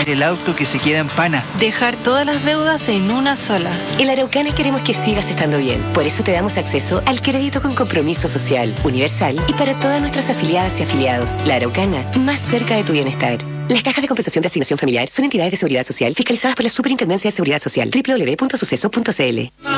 cambiar el auto que se queda en pana. Dejar todas las deudas en una sola. En la Araucana queremos que sigas estando bien. Por eso te damos acceso al crédito con compromiso social, universal y para todas nuestras afiliadas y afiliados. La Araucana, más cerca de tu bienestar. Las cajas de compensación de asignación familiar son entidades de seguridad social fiscalizadas por la Superintendencia de Seguridad Social. www.suceso.cl.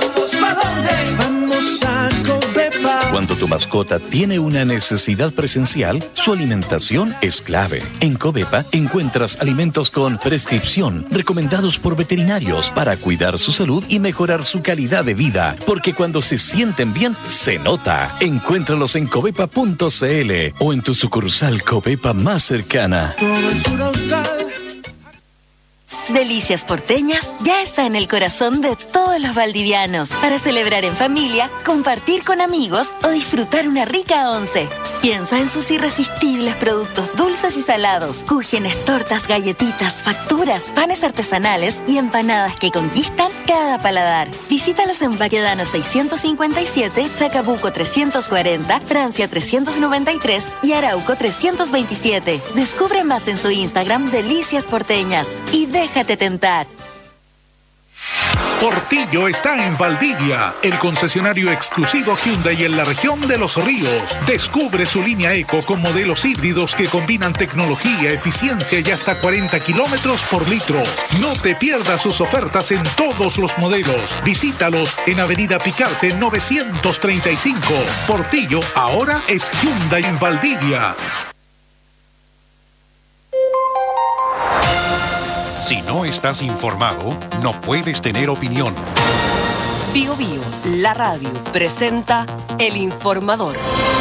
Vamos a Covepa. Cuando tu mascota tiene una necesidad presencial, su alimentación es clave. En Covepa encuentras alimentos con prescripción, recomendados por veterinarios para cuidar su salud y mejorar su calidad de vida. Porque cuando se sienten bien, se nota. Encuéntralos en covepa.cl o en tu sucursal Covepa más cercana. Todo el sur austral. Delicias Porteñas ya está en el corazón de todos los valdivianos para celebrar en familia, compartir con amigos o disfrutar una rica once. Piensa en sus irresistibles productos dulces y salados, cúgenes, tortas, galletitas, facturas, panes artesanales y empanadas que conquistan cada paladar. Visítalos en Baquedano 657, Chacabuco 340, Francia 393 y Arauco 327. Descubre más en su Instagram Delicias Porteñas y déjate tentar. Portillo está en Valdivia, el concesionario exclusivo Hyundai en la región de Los Ríos. Descubre su línea Eco con modelos híbridos que combinan tecnología, eficiencia y hasta 40 kilómetros por litro. No te pierdas sus ofertas en todos los modelos. Visítalos en Avenida Picarte 935. Portillo ahora es Hyundai en Valdivia. Si no estás informado, no puedes tener opinión. Bio Bio, la radio, presenta El Informador.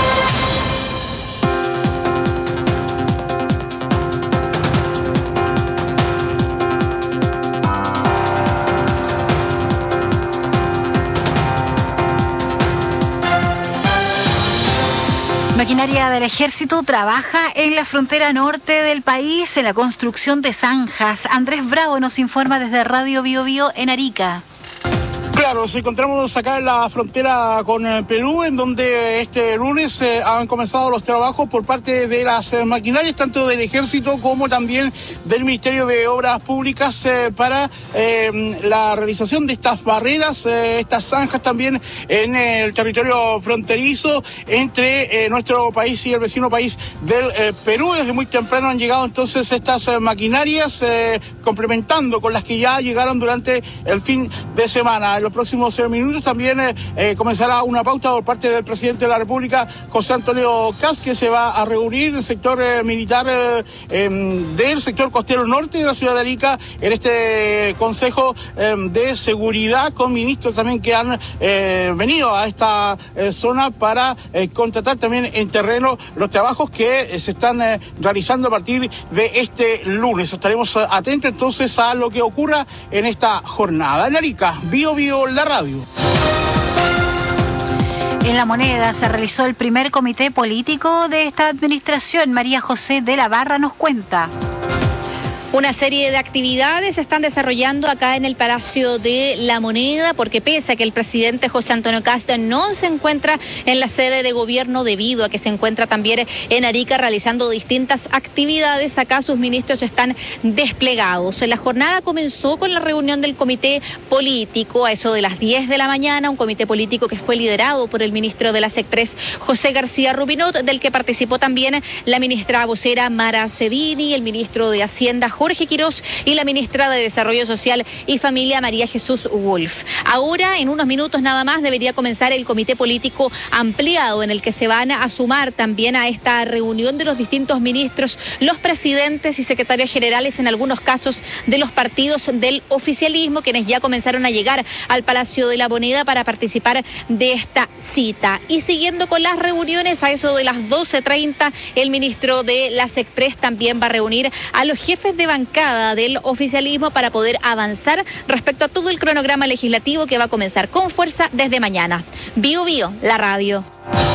Maquinaria del Ejército trabaja en la frontera norte del país en la construcción de zanjas. Andrés Bravo nos informa desde Radio Bio Bio en Arica. Claro, nos encontramos acá en la frontera con Perú, en donde este lunes han comenzado los trabajos por parte de las maquinarias, tanto del Ejército como también del Ministerio de Obras Públicas, para la realización de estas barreras, estas zanjas también en el territorio fronterizo entre nuestro país y el vecino país del Perú. Desde muy temprano han llegado entonces estas maquinarias, complementando con las que ya llegaron durante el fin de semana. En los próximos minutos también comenzará una pauta por parte del presidente de la República, José Antonio Kast, que se va a reunir en el sector militar del sector costero norte de la ciudad de Arica, en este Consejo de Seguridad, con ministros también que han venido a esta zona para contratar también en terreno los trabajos que se están realizando a partir de este lunes. Estaremos atentos entonces a lo que ocurra en esta jornada. En Arica, Bio Bio, la radio. En La Moneda se realizó el primer comité político de esta administración. María José de la Barra nos cuenta. Una serie de actividades se están desarrollando acá en el Palacio de La Moneda, porque pese a que el presidente José Antonio Kast no se encuentra en la sede de gobierno debido a que se encuentra también en Arica realizando distintas actividades, acá sus ministros están desplegados. La jornada comenzó con la reunión del comité político a eso de las 10 de la mañana, un comité político que fue liderado por el ministro de la SECPRES, José García Rubinot, del que participó también la ministra vocera Mara Cedini, el ministro de Hacienda Jorge Quirós y la ministra de Desarrollo Social y Familia, María Jesús Wolf. Ahora, en unos minutos nada más, debería comenzar el comité político ampliado, en el que se van a sumar también a esta reunión de los distintos ministros, los presidentes y secretarios generales, en algunos casos de los partidos del oficialismo, quienes ya comenzaron a llegar al Palacio de La Moneda para participar de esta cita. Y siguiendo con las reuniones, a eso de las 12:30, el ministro de la SECPRES también va a reunir a los jefes de bancada del oficialismo para poder avanzar respecto a todo el cronograma legislativo que va a comenzar con fuerza desde mañana. Bio Bio, la radio.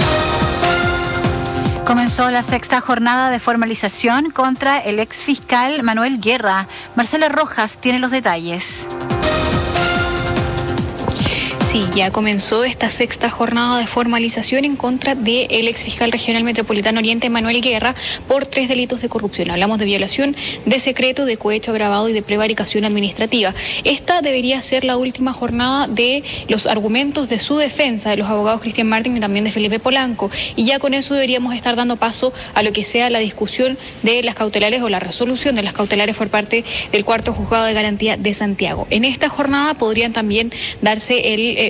Comenzó la sexta jornada de formalización contra el exfiscal Manuel Guerra. Marcela Rojas tiene los detalles. Sí, ya comenzó esta sexta jornada de formalización en contra del exfiscal regional metropolitano Oriente, Manuel Guerra, por 3 delitos de corrupción. Hablamos de violación de secreto, de cohecho agravado y de prevaricación administrativa. Esta debería ser la última jornada de los argumentos de su defensa, de los abogados Cristian Martín y también de Felipe Polanco. Y ya con eso deberíamos estar dando paso a lo que sea la discusión de las cautelares o la resolución de las cautelares por parte del cuarto juzgado de garantía de Santiago. En esta jornada podrían también darse el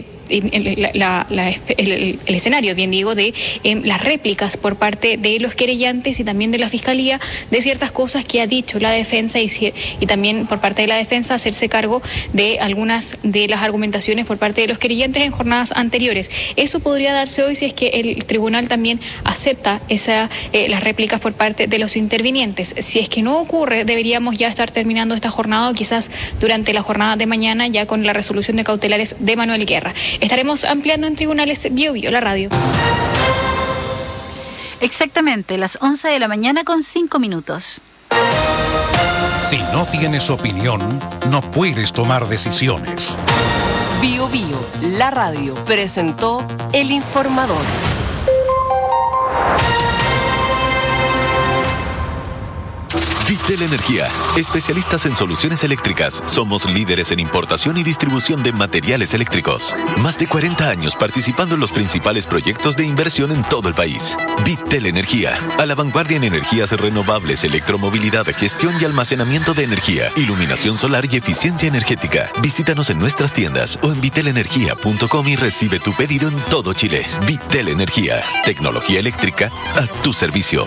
escenario, bien digo, de las réplicas por parte de los querellantes y también de la Fiscalía de ciertas cosas que ha dicho la defensa y también por parte de la defensa hacerse cargo de algunas de las argumentaciones por parte de los querellantes en jornadas anteriores. Eso podría darse hoy si es que el tribunal también acepta las réplicas por parte de los intervinientes. Si es que no ocurre, deberíamos ya estar terminando esta jornada o quizás durante la jornada de mañana ya con la resolución de cautelares de Manuel Guerra. Estaremos ampliando en Tribunales Biobío, la radio. Exactamente, las 11 de la mañana con 5 minutos. Si no tienes opinión, no puedes tomar decisiones. Biobío, la radio, presentó El Informador. Vitel Energía, especialistas en soluciones eléctricas. Somos líderes en importación y distribución de materiales eléctricos. Más de 40 años participando en los principales proyectos de inversión en todo el país. Vitel Energía, a la vanguardia en energías renovables, electromovilidad, gestión y almacenamiento de energía, iluminación solar y eficiencia energética. Visítanos en nuestras tiendas o en vitelenergia.com y recibe tu pedido en todo Chile. Vitel Energía, tecnología eléctrica a tu servicio.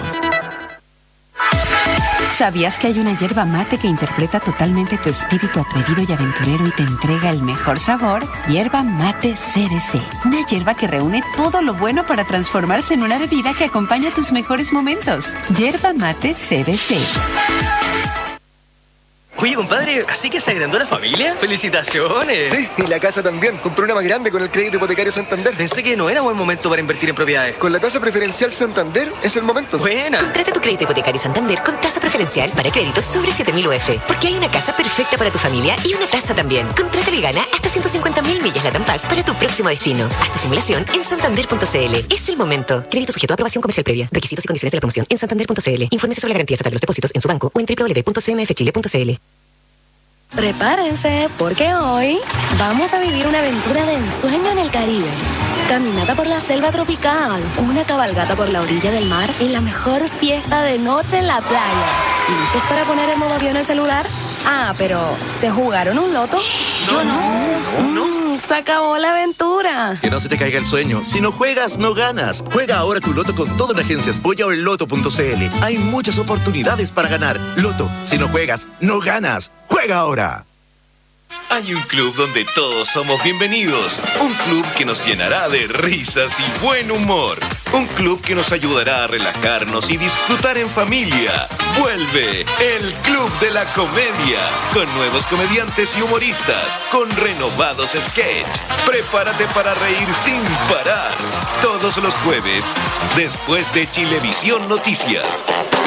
¿Sabías que hay una yerba mate que interpreta totalmente tu espíritu atrevido y aventurero y te entrega el mejor sabor? Yerba mate CBC. Una yerba que reúne todo lo bueno para transformarse en una bebida que acompaña tus mejores momentos. Yerba mate CBC. Oye, compadre, ¿así que se agrandó la familia? ¡Felicitaciones! Sí, y la casa también. Compré una más grande con el crédito hipotecario Santander. Pensé que no era buen momento para invertir en propiedades. Con la tasa preferencial Santander es el momento. ¡Buena! Contrata tu crédito hipotecario Santander con tasa preferencial para créditos sobre 7.000 UF. Porque hay una casa perfecta para tu familia y una tasa también. Contrátalo y gana hasta 150.000 millas LATAM Pass para tu próximo destino. Hasta simulación en santander.cl. Es el momento. Crédito sujeto a aprobación comercial previa. Requisitos y condiciones de la promoción en santander.cl. Infórmese sobre la garantía estatal de los depósitos en su banco o en www.cmfchile.cl. Prepárense, porque hoy vamos a vivir una aventura de ensueño en el Caribe. Caminata por la selva tropical, una cabalgata por la orilla del mar y la mejor fiesta de noche en la playa. ¿Listos para poner en modo avión el celular? Ah, pero ¿se jugaron un loto? Yo no. Se acabó la aventura. Que no se te caiga el sueño. Si no juegas, no ganas. Juega ahora tu loto con todo en Agencias Boya o en loto.cl. Hay muchas oportunidades para ganar. Loto, si no juegas, no ganas. ¡Juega ahora! Hay un club donde todos somos bienvenidos. Un club que nos llenará de risas y buen humor. Un club que nos ayudará a relajarnos y disfrutar en familia. Vuelve el Club de la Comedia. Con nuevos comediantes y humoristas. Con renovados sketch. Prepárate para reír sin parar. Todos los jueves, después de Chilevisión Noticias.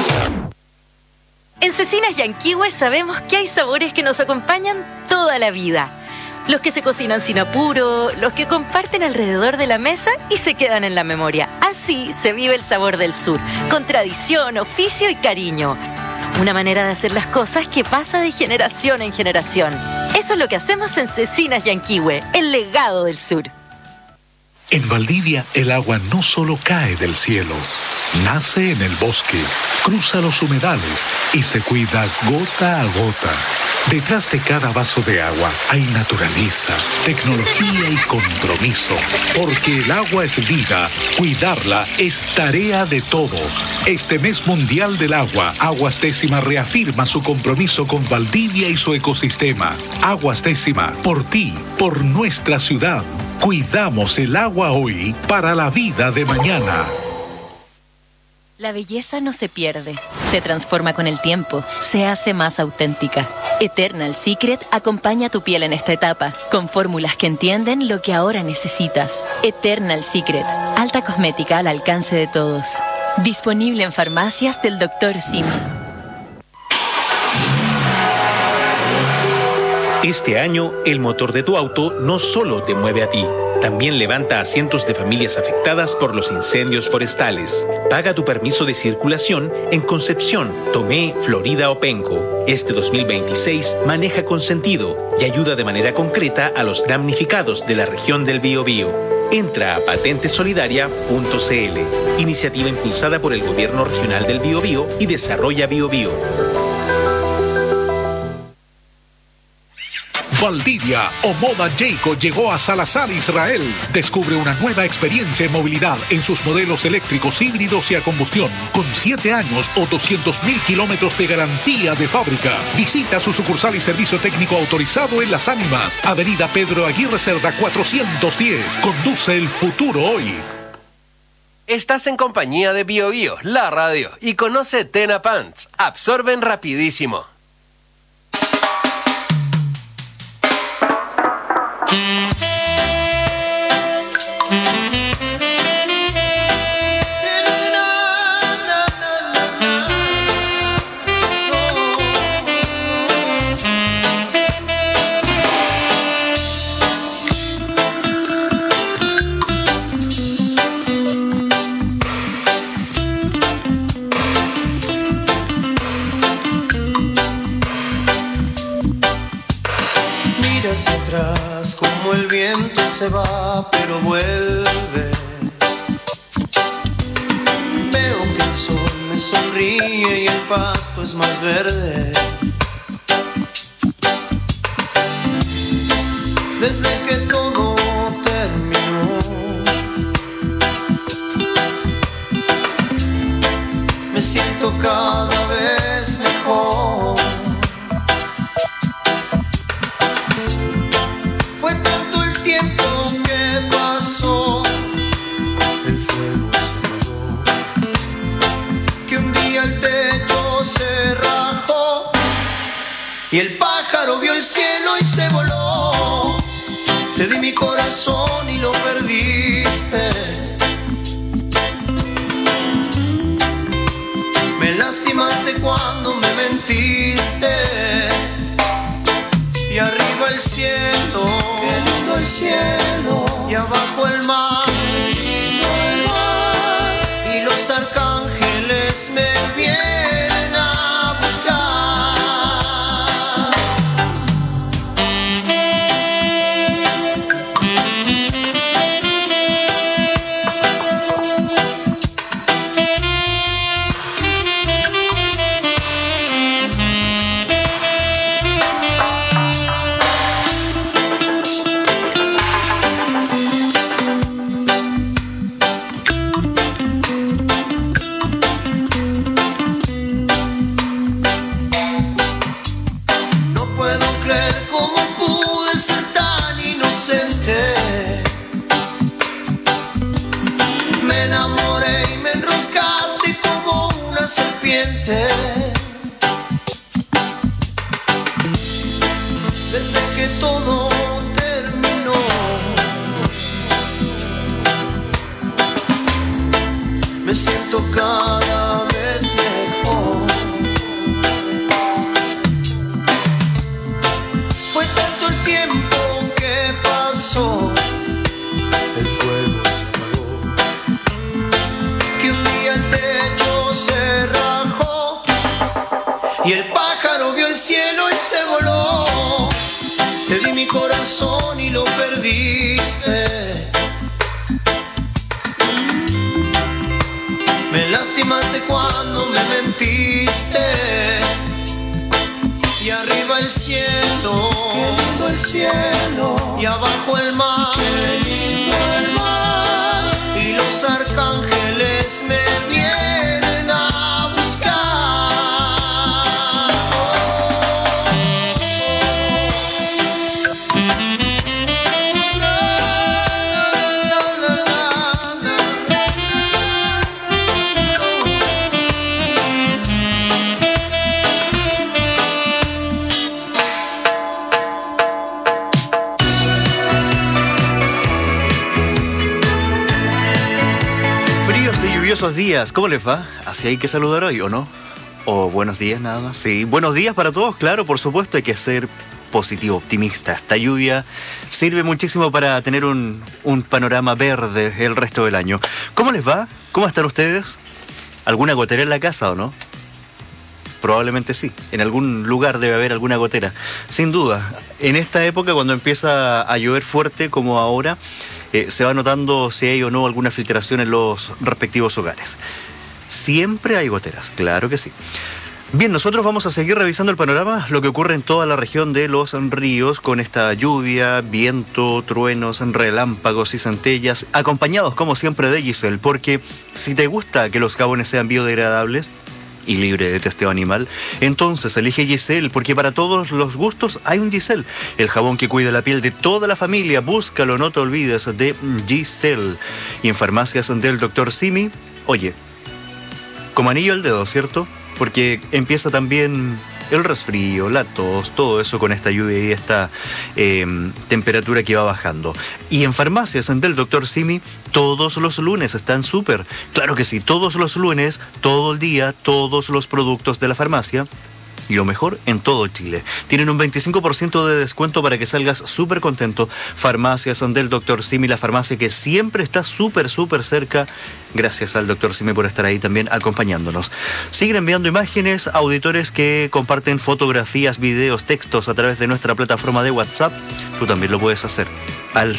En Cecinas Yanquihue sabemos que hay sabores que nos acompañan toda la vida. Los que se cocinan sin apuro, los que comparten alrededor de la mesa y se quedan en la memoria. Así se vive el sabor del sur, con tradición, oficio y cariño. Una manera de hacer las cosas que pasa de generación en generación. Eso es lo que hacemos en Cecinas Yanquihue, el legado del sur. En Valdivia, el agua no solo cae del cielo, nace en el bosque, cruza los humedales y se cuida gota a gota. Detrás de cada vaso de agua hay naturaleza, tecnología y compromiso. Porque el agua es vida, cuidarla es tarea de todos. Este mes mundial del agua, Aguas Décima reafirma su compromiso con Valdivia y su ecosistema. Aguas Décima, por ti, por nuestra ciudad. Cuidamos el agua hoy para la vida de mañana. La belleza no se pierde, se transforma con el tiempo, se hace más auténtica. Eternal Secret acompaña tu piel en esta etapa, con fórmulas que entienden lo que ahora necesitas. Eternal Secret, alta cosmética al alcance de todos. Disponible en farmacias del Dr. Simi. Este año, el motor de tu auto no solo te mueve a ti, también levanta a cientos de familias afectadas por los incendios forestales. Paga tu permiso de circulación en Concepción, Tomé, Florida o Penco. Este 2026 maneja con sentido y ayuda de manera concreta a los damnificados de la región del Biobío. Entra a patentesolidaria.cl, iniciativa impulsada por el Gobierno Regional del Biobío y Desarrolla Biobío. Valdivia o Moda Jayco llegó a Salazar, Israel. Descubre una nueva experiencia en movilidad en sus modelos eléctricos, híbridos y a combustión, con 7 años o 200.000 kilómetros de garantía de fábrica. Visita su sucursal y servicio técnico autorizado en Las Ánimas, Avenida Pedro Aguirre Cerda 410. Conduce el futuro hoy. Estás en compañía de BioBio, la radio, y conoce Tena Pants. Absorben rapidísimo. Como el viento se va, pero vuelve. Veo que el sol me sonríe y el pasto es más verde. Desde que todo terminó, me siento cada vez mejor. Y el pájaro vio el cielo y se voló. Te di mi corazón y lo perdiste. Me lastimaste cuando me mentiste. Y arriba el cielo, qué lindo el cielo. Y abajo el mar, qué lindo el mar. Y los arcángeles me vienen a buscar. Desde que todo terminó, me siento cada vez mejor. Fue tanto el tiempo que pasó, el fuego se apagó, que un día el techo se rajó y el pájaro vio el cielo y se voló. Te di mi corazón y lo perdiste. Me lastimaste cuando me mentiste. Y arriba el cielo, qué lindo el cielo. Y abajo el mar, qué lindo el mar. Y los arcángeles me vienen a buscar. Lluviosos días, ¿cómo les va? ¿Así hay que saludar hoy o no? ¿O buenos días nada más? Sí, buenos días para todos, claro, por supuesto, hay que ser positivo, optimista. Esta lluvia sirve muchísimo para tener un panorama verde el resto del año. ¿Cómo les va? ¿Cómo están ustedes? ¿Alguna gotera en la casa o no? Probablemente sí. En algún lugar debe haber alguna gotera. Sin duda. En esta época, cuando empieza a llover fuerte como ahora, se va notando si hay o no alguna filtración en los respectivos hogares. Siempre hay goteras, claro que sí. Bien, nosotros vamos a seguir revisando el panorama, lo que ocurre en toda la región de Los Ríos, con esta lluvia, viento, truenos, relámpagos y centellas, acompañados como siempre de Giselle, porque si te gusta que los jabones sean biodegradables y libre de testeo animal, entonces elige Giselle, porque para todos los gustos hay un Giselle, el jabón que cuida la piel de toda la familia. Búscalo, no te olvides de Giselle. Y en farmacias del Dr. Simi, oye, como anillo al dedo, ¿cierto? Porque empieza también el resfrío, la tos, todo eso con esta lluvia y esta temperatura que va bajando. Y en farmacias del Dr. Simi, todos los lunes están súper. Claro que sí, todos los lunes, todo el día, todos los productos de la farmacia. Y lo mejor, en todo Chile. Tienen un 25% de descuento para que salgas súper contento. Farmacias del Dr. Simi, la farmacia que siempre está súper cerca. Gracias al Dr. Simi por estar ahí también acompañándonos. Siguen enviando imágenes, auditores que comparten fotografías, videos, textos a través de nuestra plataforma de WhatsApp. Tú también lo puedes hacer al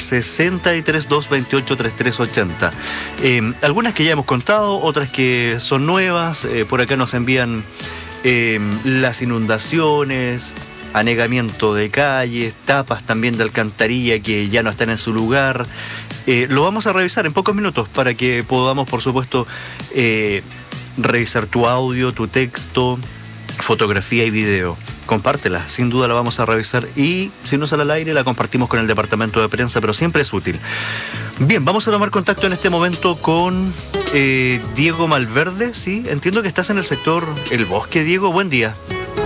632283380. Algunas que ya hemos contado, otras que son nuevas. Por acá nos envían las inundaciones, anegamiento de calles, tapas también de alcantarilla que ya no están en su lugar. Lo vamos a revisar en pocos minutos para que podamos, por supuesto, revisar tu audio, tu texto, fotografía y video. Compártela, sin duda la vamos a revisar, y si no sale al aire la compartimos con el departamento de prensa, pero siempre es útil. Bien, vamos a tomar contacto en este momento con Diego Malverde. Sí, entiendo que estás en el sector El Bosque. Diego, buen día.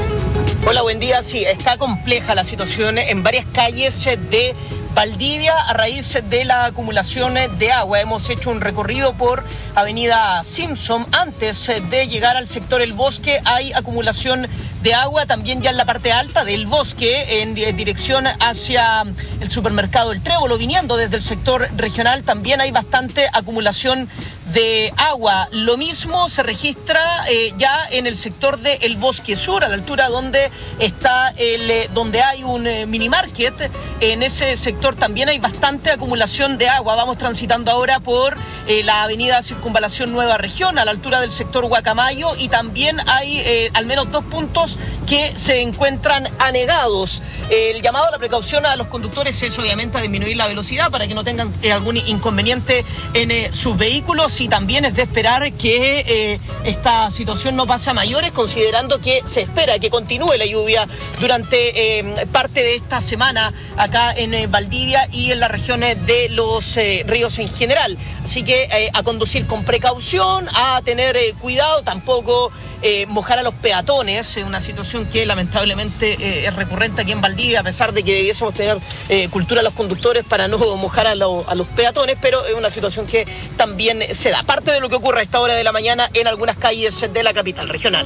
Hola, buen día. Sí, está compleja la situación en varias calles de Valdivia a raíz de la acumulación de agua. Hemos hecho un recorrido por Avenida Simpson. Antes de llegar al sector El Bosque hay acumulación de agua también ya en la parte alta del bosque, en dirección hacia el supermercado El Trébolo, viniendo desde el sector regional. También hay bastante acumulación de agua. Lo mismo se registra ya en el sector de El Bosque Sur, a la altura donde está donde hay un mini market. En ese sector también hay bastante acumulación de agua. Vamos transitando ahora por la avenida Circunvalación Nueva Región, a la altura del sector Guacamayo, y también hay al menos 2 puntos que se encuentran anegados. El llamado a la precaución a los conductores es obviamente a disminuir la velocidad para que no tengan algún inconveniente en sus vehículos, y también es de esperar que esta situación no pase a mayores, considerando que se espera que continúe la lluvia durante parte de esta semana acá en Valdivia y en las regiones de Los Ríos en general. Así que a conducir con precaución, a tener cuidado, tampoco mojar a los peatones, una situación que lamentablemente es recurrente aquí en Valdivia, a pesar de que debiésemos tener cultura a los conductores para no mojar a los peatones, pero es una situación que también se da. Parte de lo que ocurre a esta hora de la mañana en algunas calles de la capital regional.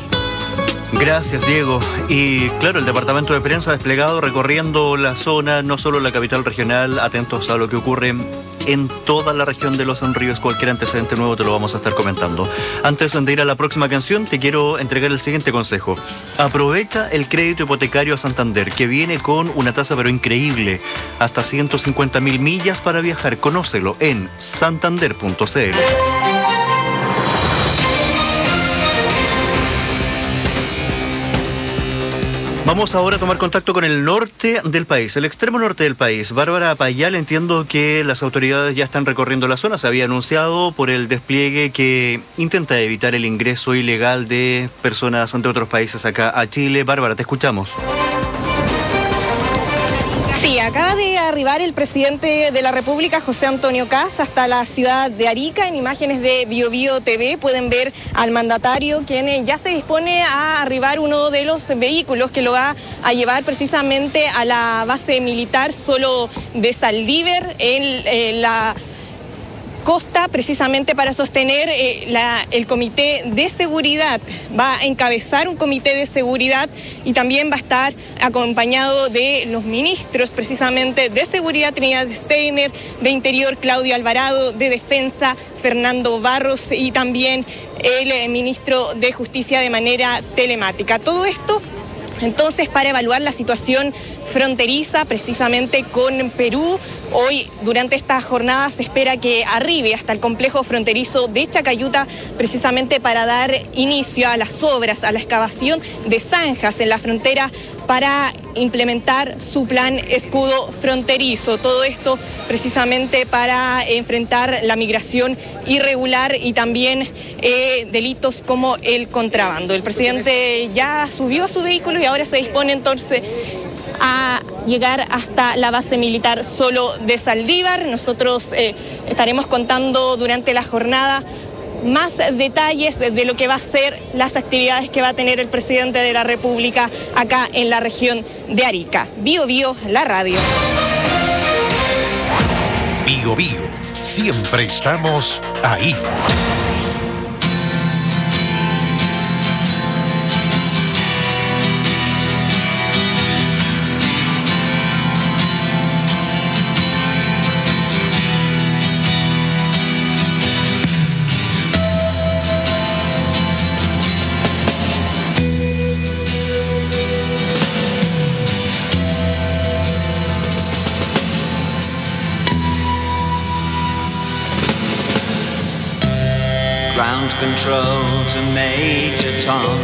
Gracias, Diego. Y claro, el departamento de prensa desplegado recorriendo la zona, no solo la capital regional, atentos a lo que ocurre en toda la región de Los Ríos. Cualquier antecedente nuevo te lo vamos a estar comentando. Antes de ir a la próxima canción, te quiero entregar el siguiente consejo. Aprovecha el crédito hipotecario a Santander, que viene con una tasa pero increíble, hasta 150.000 millas para viajar. Conócelo en santander.cl. Vamos ahora a tomar contacto con el norte del país, el extremo norte del país. Bárbara Payal, entiendo que las autoridades ya están recorriendo la zona. Se había anunciado por el despliegue que intenta evitar el ingreso ilegal de personas de otros países acá a Chile. Bárbara, te escuchamos. Sí, acaba de arribar el presidente de la República, José Antonio Kast, hasta la ciudad de Arica. En imágenes de BioBio TV pueden ver al mandatario, quien ya se dispone a arribar uno de los vehículos que lo va a llevar precisamente a la base militar solo de Saldívar, en la Costa, precisamente para sostener el comité de seguridad. Va a encabezar un comité de seguridad y también va a estar acompañado de los ministros precisamente de seguridad, Trinidad Steiner, de Interior, Claudio Alvarado, de Defensa, Fernando Barros, y también el ministro de Justicia de manera telemática. Todo esto entonces para evaluar la situación fronteriza precisamente con Perú. Hoy, durante esta jornada, se espera que arribe hasta el complejo fronterizo de Chacayuta, precisamente para dar inicio a las obras, a la excavación de zanjas en la frontera para implementar su plan escudo fronterizo. Todo esto precisamente para enfrentar la migración irregular y también delitos como el contrabando. El presidente ya subió a su vehículo y ahora se dispone entonces a llegar hasta la base militar Solo de Saldívar. Nosotros estaremos contando durante la jornada más detalles de lo que va a ser las actividades que va a tener el presidente de la República acá en la región de Arica. Bio Bio, la radio. Bio Bio, siempre estamos ahí. Ground control to Major Tom.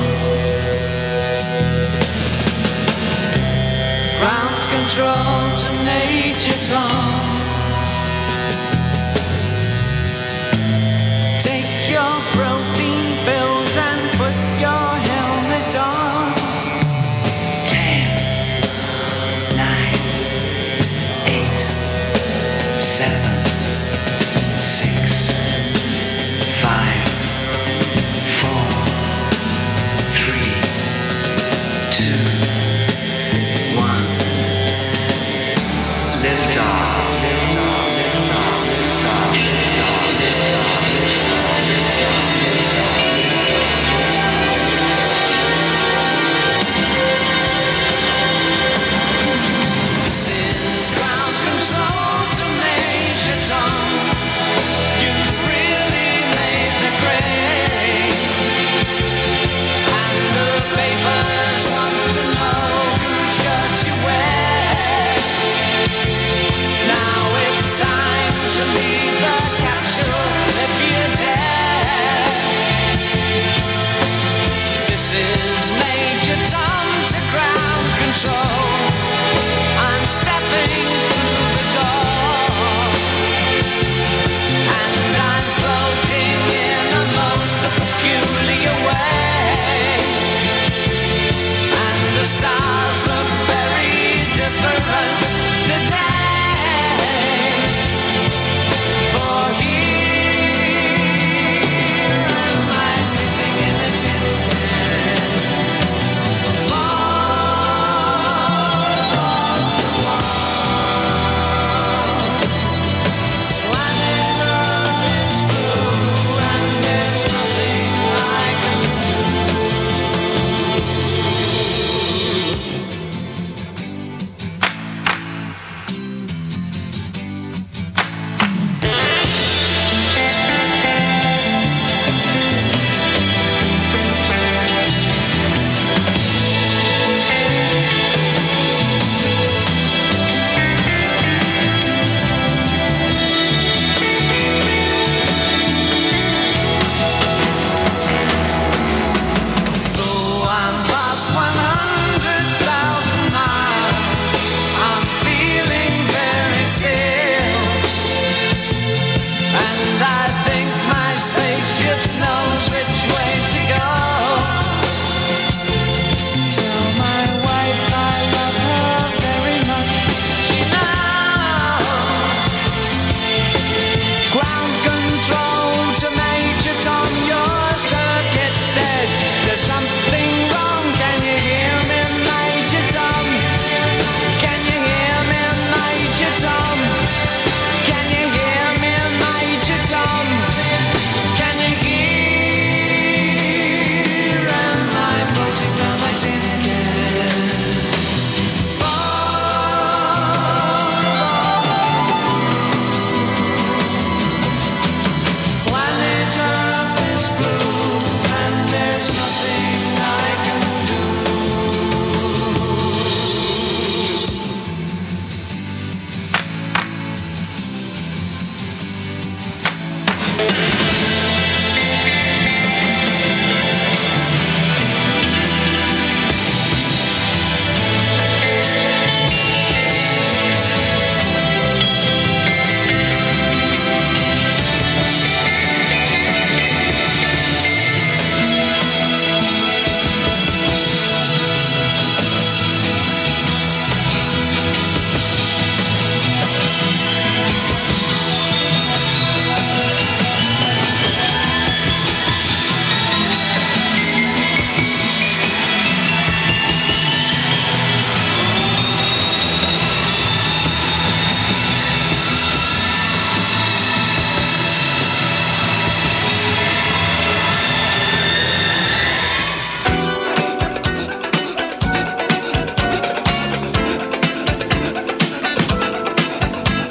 Ground control to Major Tom. Take your protein pills and put your helmet on. 10, 9, 8, 7, 6, 5. Lift off.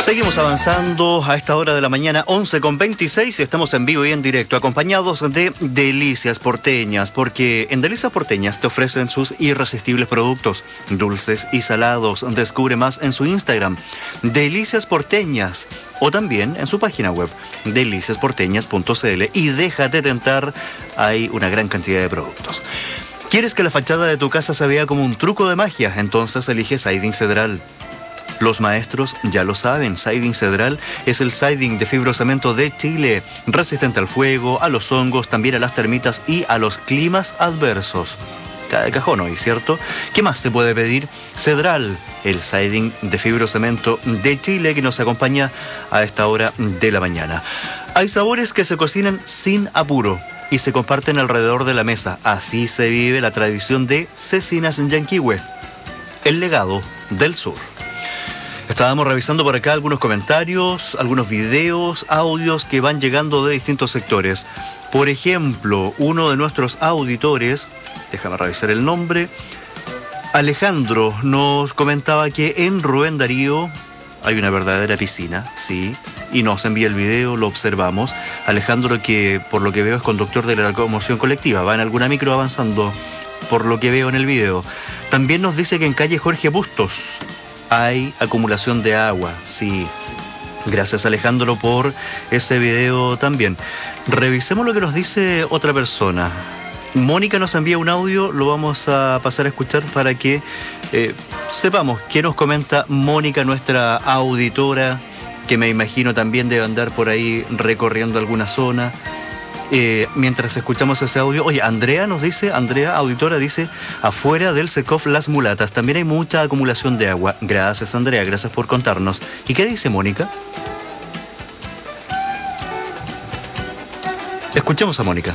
Seguimos avanzando a esta hora de la mañana, 11:26, y estamos en vivo y en directo, acompañados de Delicias Porteñas, porque en Delicias Porteñas te ofrecen sus irresistibles productos, dulces y salados. Descubre más en su Instagram, Delicias Porteñas, o también en su página web, deliciasporteñas.cl, y déjate tentar, hay una gran cantidad de productos. ¿Quieres que la fachada de tu casa se vea como un truco de magia? Entonces elige Siding Cedral. Los maestros ya lo saben, Siding Cedral es el siding de fibrocemento de Chile, resistente al fuego, a los hongos, también a las termitas y a los climas adversos. Cada cajón hoy, ¿cierto? ¿Qué más se puede pedir? Cedral, el siding de fibrocemento de Chile que nos acompaña a esta hora de la mañana. Hay sabores que se cocinan sin apuro y se comparten alrededor de la mesa. Así se vive la tradición de Cecinas Yanquihue, el legado del sur. Estábamos revisando por acá algunos comentarios, algunos videos, audios que van llegando de distintos sectores. Por ejemplo, uno de nuestros auditores, déjame revisar el nombre, Alejandro, nos comentaba que en Rubén Darío hay una verdadera piscina, sí, y nos envía el video, lo observamos. Alejandro, que por lo que veo es conductor de la locomoción colectiva, va en alguna micro avanzando, por lo que veo en el video. También nos dice que en calle Jorge Bustos hay acumulación de agua, sí. Gracias, Alejandro, por ese video también. Revisemos lo que nos dice otra persona. Mónica nos envía un audio, lo vamos a pasar a escuchar para que sepamos qué nos comenta Mónica, nuestra auditora, que me imagino también debe andar por ahí recorriendo alguna zona. Mientras escuchamos ese audio, oye, Andrea nos dice, Andrea, auditora, dice, afuera del Secof Las Mulatas también hay mucha acumulación de agua. Gracias, Andrea, gracias por contarnos. ¿Y qué dice Mónica? Escuchemos a Mónica.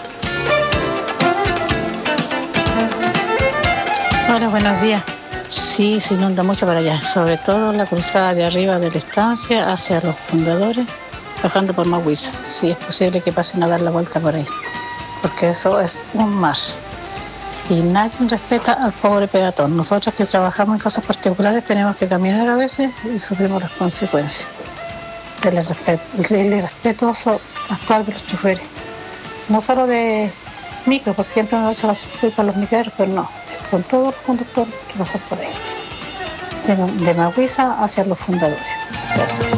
Hola, buenos días. Sí, se inunda mucho para allá, sobre todo la cruzada de arriba de la estancia hacia los fundadores, bajando por Mahuiza. Sí, es posible que pasen a dar la vuelta por ahí, porque eso es un mar. Y nadie respeta al pobre peatón. Nosotros que trabajamos en cosas particulares tenemos que caminar a veces y sufrimos las consecuencias del irrespetuoso actuar de los choferes. No solo de micro, porque siempre me echan la culpa a los micreros, pero no, son todos los conductores que pasan por ahí. De Mahuiza hacia los fundadores. Gracias.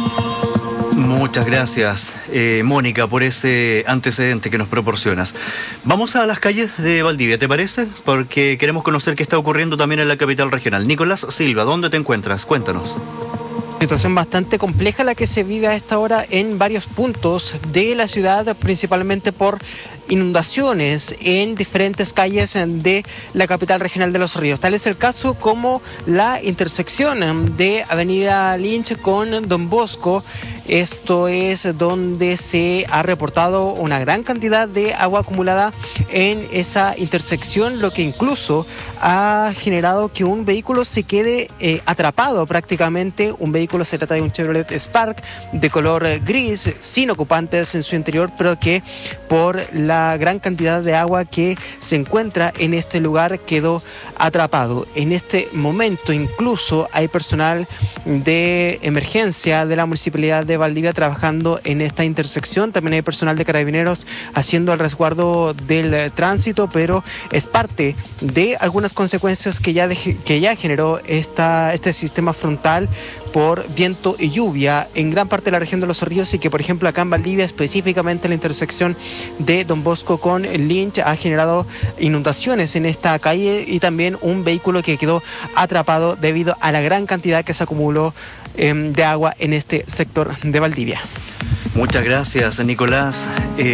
Muchas gracias, Mónica, por ese antecedente que nos proporcionas. Vamos a las calles de Valdivia, ¿te parece? Porque queremos conocer qué está ocurriendo también en la capital regional. Nicolás Silva, ¿dónde te encuentras? Cuéntanos. Situación bastante compleja la que se vive a esta hora en varios puntos de la ciudad, principalmente por inundaciones en diferentes calles de la capital regional de Los Ríos. Tal es el caso como la intersección de Avenida Lynch con Don Bosco. Esto es donde se ha reportado una gran cantidad de agua acumulada en esa intersección, lo que incluso ha generado que un vehículo se quede atrapado prácticamente. Un vehículo, se trata de un Chevrolet Spark de color gris, sin ocupantes en su interior, pero que por la gran cantidad de agua que se encuentra en este lugar quedó atrapado. En este momento incluso hay personal de emergencia de la Municipalidad de Valdivia trabajando en esta intersección. También hay personal de Carabineros haciendo el resguardo del tránsito, pero es parte de algunas consecuencias que ya generó este sistema frontal por viento y lluvia en gran parte de la región de Los Ríos, y que por ejemplo acá en Valdivia, específicamente la intersección de Don Bosco con Lynch, ha generado inundaciones en esta calle y también un vehículo que quedó atrapado debido a la gran cantidad que se acumuló de agua en este sector de Valdivia. Muchas gracias, Nicolás.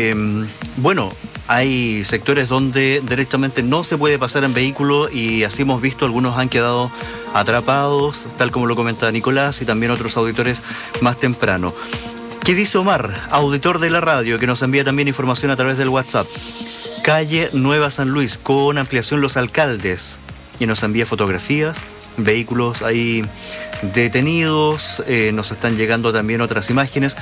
Bueno, hay sectores donde derechamente no se puede pasar en vehículo y así hemos visto, algunos han quedado atrapados, tal como lo comenta Nicolás y también otros auditores más temprano. ¿Qué dice Omar, auditor de la radio, que nos envía también información a través del WhatsApp? Calle Nueva San Luis, con ampliación Los Alcaldes, y nos envía fotografías, vehículos ahí detenidos, nos están llegando también otras imágenes.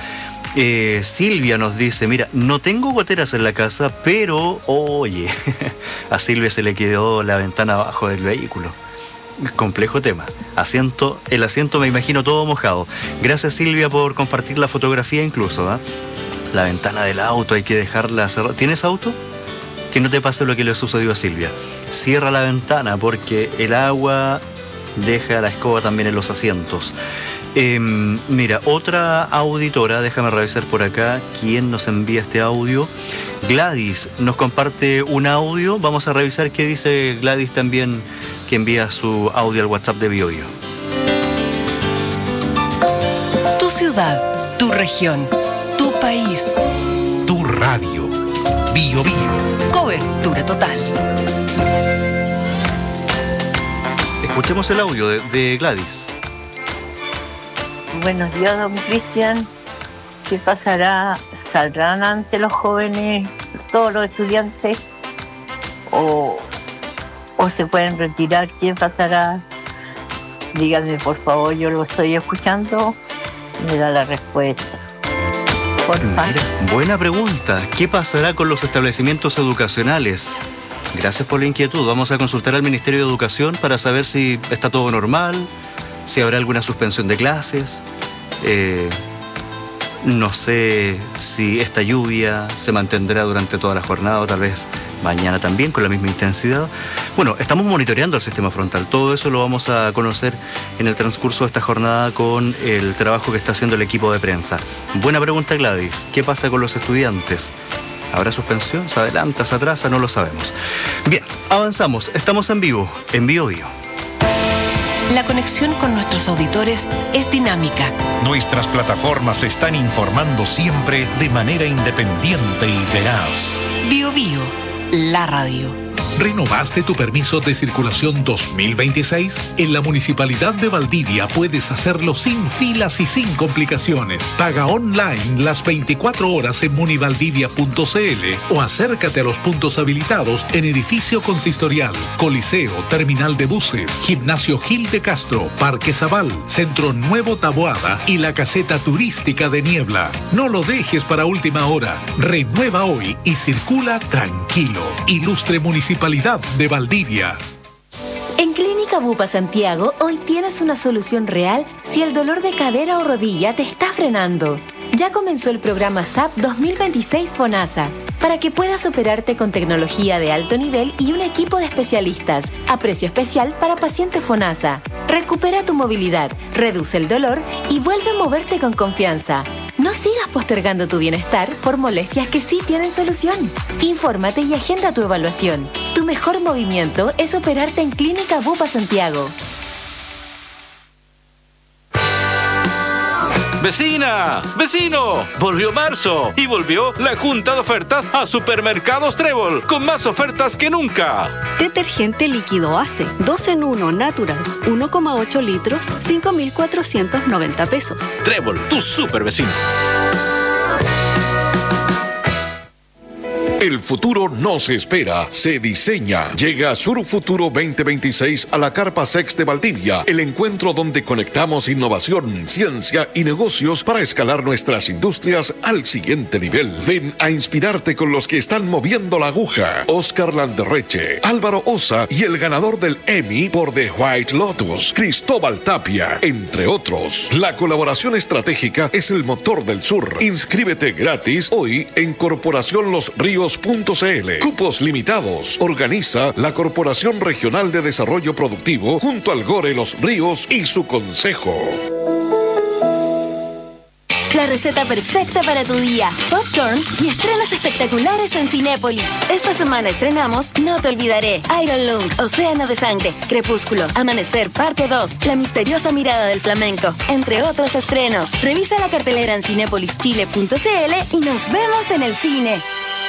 Silvia nos dice, mira, no tengo goteras en la casa, pero, oye, a Silvia se le quedó la ventana abajo del vehículo. Complejo tema. El asiento me imagino todo mojado. Gracias, Silvia, por compartir la fotografía incluso, ¿eh? La ventana del auto hay que dejarla cerrada. ¿Tienes auto? Que no te pase lo que le sucedió a Silvia. Cierra la ventana porque el agua deja la escoba también en los asientos. Mira, otra auditora, déjame revisar por acá quién nos envía este audio. Gladys nos comparte un audio. Vamos a revisar qué dice Gladys también, que envía su audio al WhatsApp de BioBio. Tu ciudad, tu región, tu país, tu radio. BioBio. Cobertura total. Escuchemos el audio de Gladys. Buenos días, don Cristian. ¿Qué pasará? ¿Saldrán ante los jóvenes, todos los estudiantes? ¿O se pueden retirar? ¿Quién pasará? Díganme, por favor, yo lo estoy escuchando. Me da la respuesta. Mira, buena pregunta. ¿Qué pasará con los establecimientos educacionales? Gracias por la inquietud. Vamos a consultar al Ministerio de Educación para saber si está todo normal, si habrá alguna suspensión de clases. No sé si esta lluvia se mantendrá durante toda la jornada o tal vez mañana también con la misma intensidad. Bueno, estamos monitoreando el sistema frontal. Todo eso lo vamos a conocer en el transcurso de esta jornada con el trabajo que está haciendo el equipo de prensa. Buena pregunta, Gladys. ¿Qué pasa con los estudiantes? ¿Habrá suspensión? ¿Se adelanta? ¿Se atrasa? No lo sabemos. Bien, avanzamos. Estamos en vivo, en BioBio. La conexión con nuestros auditores es dinámica. Nuestras plataformas están informando siempre de manera independiente y veraz. BioBio, la radio. ¿Renovaste tu permiso de circulación 2026? En la Municipalidad de Valdivia puedes hacerlo sin filas y sin complicaciones. Paga online las 24 horas en munivaldivia.cl o acércate a los puntos habilitados en Edificio Consistorial, Coliseo, Terminal de Buses, Gimnasio Gil de Castro, Parque Zabal, Centro Nuevo Taboada y la Caseta Turística de Niebla. No lo dejes para última hora. Renueva hoy y circula tranquilo. Ilustre Municipalidad de Valdivia. En Clínica Bupa Santiago, hoy tienes una solución real si el dolor de cadera o rodilla te está frenando. Ya comenzó el programa SAP 2026 FONASA, para que puedas operarte con tecnología de alto nivel y un equipo de especialistas, a precio especial para pacientes FONASA. Recupera tu movilidad, reduce el dolor y vuelve a moverte con confianza. No sigas postergando tu bienestar por molestias que sí tienen solución. Infórmate y agenda tu evaluación. Tu mejor movimiento es operarte en Clínica Bupa Santiago. ¡Vecina! ¡Vecino! Volvió marzo y volvió la junta de ofertas a Supermercados Trébol, con más ofertas que nunca. Detergente líquido ACE, 2 en 1 Naturals, 1,8 litros, 5,490 pesos. Trébol, tu super vecino. El futuro no se espera, se diseña. Llega Sur Futuro 2026 a la Carpa Sex de Valdivia, el encuentro donde conectamos innovación, ciencia y negocios para escalar nuestras industrias al siguiente nivel. Ven a inspirarte con los que están moviendo la aguja. Oscar Landerreche, Álvaro Osa y el ganador del Emmy por The White Lotus, Cristóbal Tapia, entre otros. La colaboración estratégica es el motor del sur. Inscríbete gratis hoy en Corporación Los Ríos .cl. Cupos limitados. Organiza la Corporación Regional de Desarrollo Productivo junto al Gore Los Ríos y su consejo. La receta perfecta para tu día. Popcorn y estrenos espectaculares en Cinépolis. Esta semana estrenamos No te olvidaré, Iron Lung, Océano de Sangre, Crepúsculo, Amanecer Parte 2, La misteriosa mirada del flamenco, entre otros estrenos. Revisa la cartelera en cinepolischile.cl y nos vemos en el cine.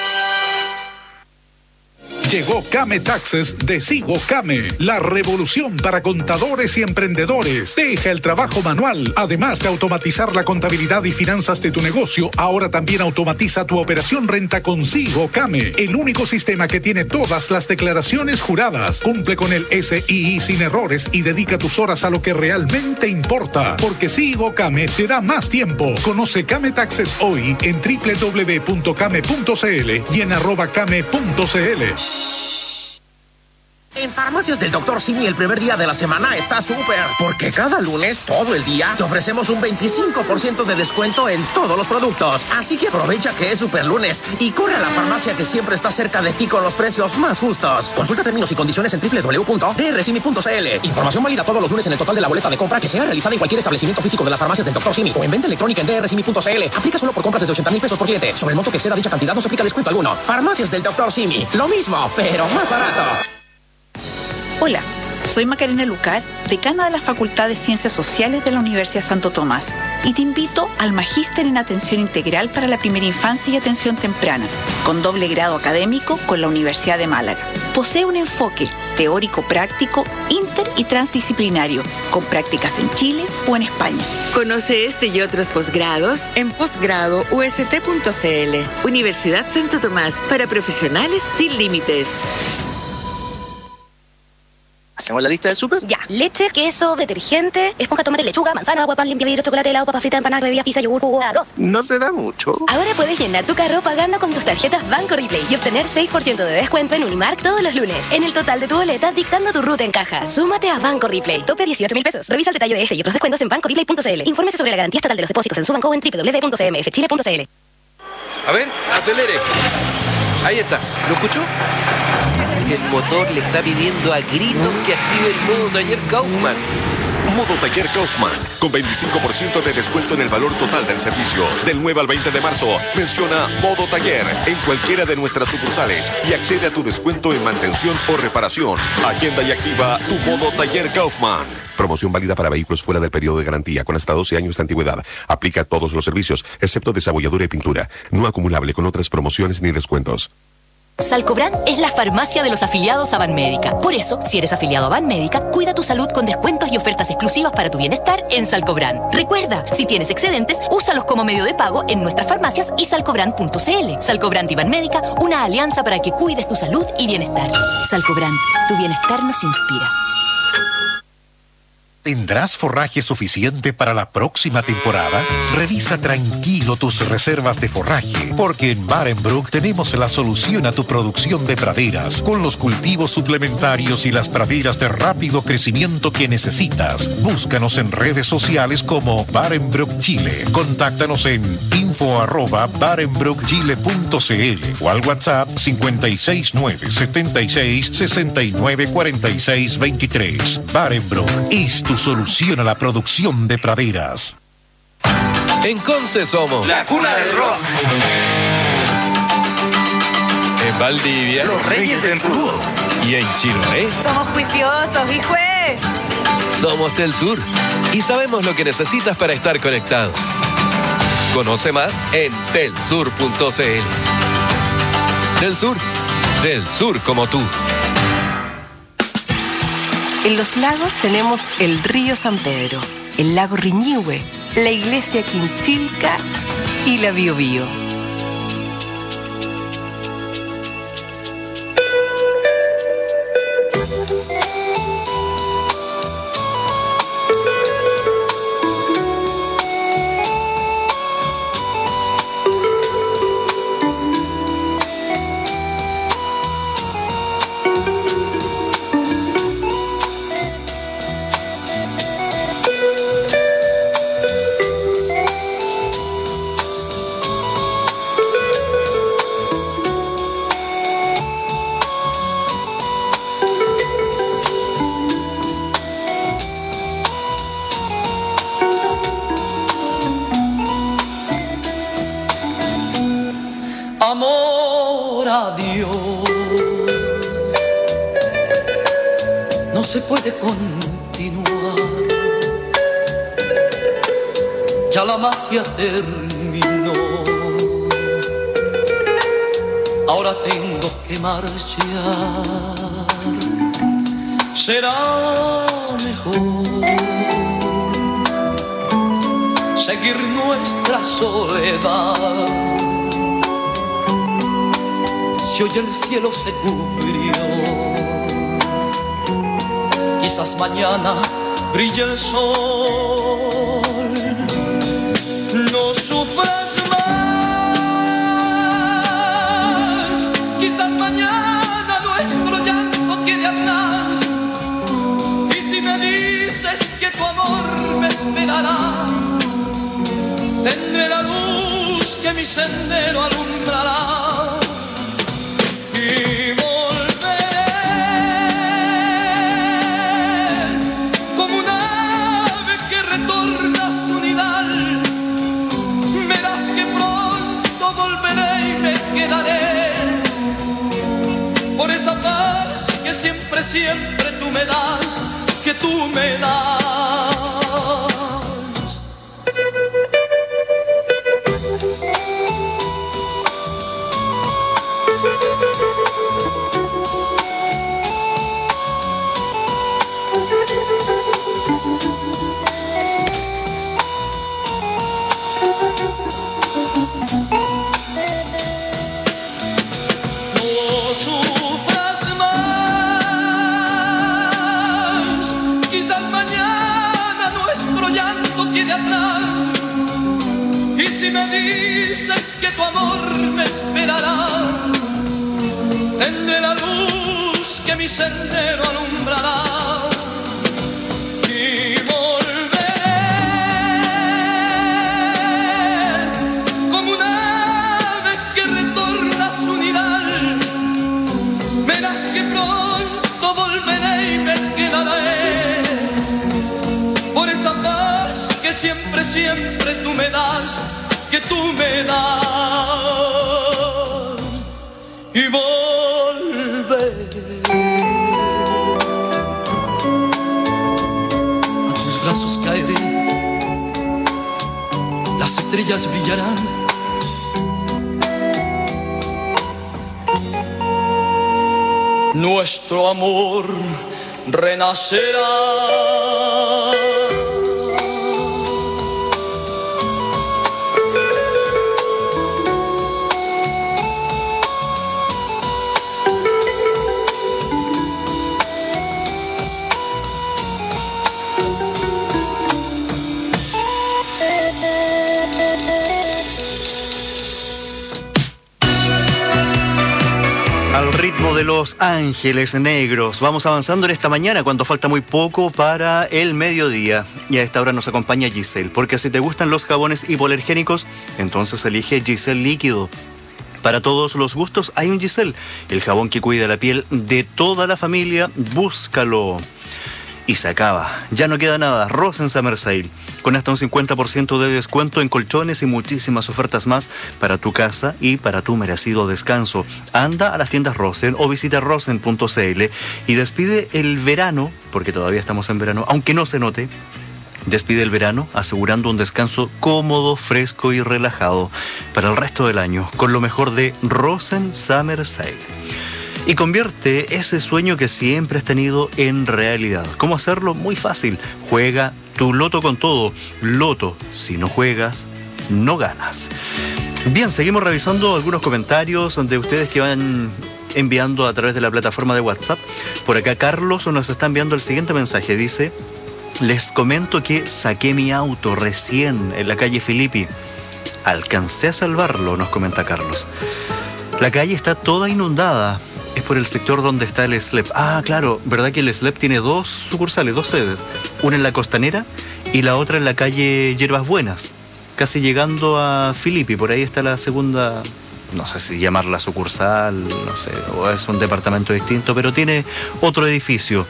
Llegó Came Taxes de Sigo Came, la revolución para contadores y emprendedores. Deja el trabajo manual. Además de automatizar la contabilidad y finanzas de tu negocio, ahora también automatiza tu operación renta con Sigo Came, el único sistema que tiene todas las declaraciones juradas. Cumple con el SII sin errores y dedica tus horas a lo que realmente importa, porque Sigo Came te da más tiempo. Conoce Came Taxes hoy en www.came.cl y en @came.cl. En Farmacias del Dr. Simi el primer día de la semana está súper, porque cada lunes, todo el día, te ofrecemos un 25% de descuento en todos los productos. Así que aprovecha que es super lunes y corre a la farmacia que siempre está cerca de ti con los precios más justos. Consulta términos y condiciones en www.drsimi.cl. Información válida todos los lunes en el total de la boleta de compra que sea realizada en cualquier establecimiento físico de las farmacias del Dr. Simi o en venta electrónica en drsimi.cl. Aplica solo por compras desde 80,000 pesos por cliente. Sobre el monto que exceda dicha cantidad no se aplica descuento alguno. Farmacias del Dr. Simi. Lo mismo, pero más barato. Hola, soy Macarena Lucar, decana de la Facultad de Ciencias Sociales de la Universidad Santo Tomás, y te invito al Magíster en Atención Integral para la Primera Infancia y Atención Temprana, con doble grado académico con la Universidad de Málaga. Posee un enfoque teórico-práctico, inter y transdisciplinario, con prácticas en Chile o en España. Conoce este y otros posgrados en posgrado.ust.cl. Universidad Santo Tomás, para profesionales sin límites. ¿Hacemos la lista de súper? Ya. Leche, queso, detergente, esponja, tomate, lechuga, manzana, agua, pan, limpia, vidrio, chocolate, helado, papa frita, empanada, bebida, pizza, yogur, jugo, arroz. No se da mucho. Ahora puedes llenar tu carro pagando con tus tarjetas Banco Replay y obtener 6% de descuento en Unimark todos los lunes. En el total de tu boleta, dictando tu ruta en caja. Súmate a Banco Replay. Tope 18,000 pesos. Revisa el detalle de este y otros descuentos en bancoreplay.cl. Infórmese sobre la garantía estatal de los depósitos en su banco o en www.cmfchile.cl. A ver, acelere. Ahí está. ¿Lo escuchó? El motor le está pidiendo a gritos que active el modo taller Kaufman. Modo Taller Kaufman, con 25% de descuento en el valor total del servicio. Del 9 al 20 de marzo, menciona Modo Taller en cualquiera de nuestras sucursales y accede a tu descuento en mantención o reparación. Agenda y activa tu Modo Taller Kaufman. Promoción válida para vehículos fuera del periodo de garantía con hasta 12 años de antigüedad. Aplica a todos los servicios, excepto desabolladura y pintura. No acumulable con otras promociones ni descuentos. Salcobran es la farmacia de los afiliados a Banmédica. Por eso, si eres afiliado a Banmédica, cuida tu salud con descuentos y ofertas exclusivas para tu bienestar en Salcobran. Recuerda, si tienes excedentes, úsalos como medio de pago en nuestras farmacias y salcobran.cl. Salcobran y Banmédica, una alianza para que cuides tu salud y bienestar. Salcobran, tu bienestar nos inspira. ¿Tendrás forraje suficiente para la próxima temporada? Revisa tranquilo tus reservas de forraje, porque en Barenbrook tenemos la solución a tu producción de praderas, con los cultivos suplementarios y las praderas de rápido crecimiento que necesitas. Búscanos en redes sociales como Barenbrook Chile. Contáctanos en info@barenbrookchile.cl o al WhatsApp 56976 Barenbrook es tu solución a la producción de praderas. En Conce somos la cuna del rock. En Valdivia, los reyes del fútbol. Y en Chiloé, somos juiciosos, hijo. somos Telsur y sabemos lo que necesitas para estar conectado. Conoce más en telsur.cl. Telsur, del sur como tú. En Los Lagos tenemos el río San Pedro, el lago Riñihue, la iglesia Quinchilca y la Biobío. Amor a Dios, no se puede continuar, ya la magia terminó, ahora tengo que marchar, será mejor seguir nuestra soledad. Si hoy el cielo se cubrió, quizás mañana brille el sol. No sufras más, quizás mañana nuestro llanto quede atrás. esperará. Tendré la luz que mi sendero alumbrará. Y volveré como un ave que retorna a su nidal. Verás que pronto volveré y me quedaré por esa paz que siempre, siempre tú me das, que tú me das. Si me dices que tu amor me esperará, tendré la luz que mi sendero alumbrará. Y volveré como un ave que retorna a su nidal. Verás que pronto volveré y me quedaré por esa paz que siempre, siempre tú me das, que tú me das. Y volveré. A tus brazos caeré, las estrellas brillarán. Nuestro amor renacerá. Al ritmo de Los Ángeles Negros. Vamos avanzando en esta mañana cuando falta muy poco para el mediodía. Y a esta hora nos acompaña Giselle, porque si te gustan los jabones hipoalergénicos, entonces elige Giselle Líquido. Para todos los gustos hay un Giselle, el jabón que cuida la piel de toda la familia. Búscalo. Y se acaba. Ya no queda nada. Rosen Summer Sale. Con hasta un 50% de descuento en colchones y muchísimas ofertas más para tu casa y para tu merecido descanso. Anda a las tiendas Rosen o visita rosen.cl y despide el verano, porque todavía estamos en verano, aunque no se note. Despide el verano asegurando un descanso cómodo, fresco y relajado para el resto del año con lo mejor de Rosen Summer Sale. Y convierte ese sueño que siempre has tenido en realidad. ¿Cómo hacerlo? Muy fácil. Juega tu Loto con todo. Loto, si no juegas, no ganas. Bien, seguimos revisando algunos comentarios de ustedes que van enviando a través de la plataforma de WhatsApp. Por acá Carlos nos está enviando el siguiente mensaje. Dice: les comento que saqué mi auto recién en la calle Filippi. Alcancé a salvarlo, nos comenta Carlos. La calle está toda inundada. Es por el sector donde está el SLEP. Ah, claro, ¿verdad que el SLEP tiene dos sucursales, dos sedes? Una en la Costanera y la otra en la calle Hierbas Buenas, casi llegando a Filippi. Por ahí está la segunda, no sé si llamarla sucursal, no sé, o es un departamento distinto, pero tiene otro edificio.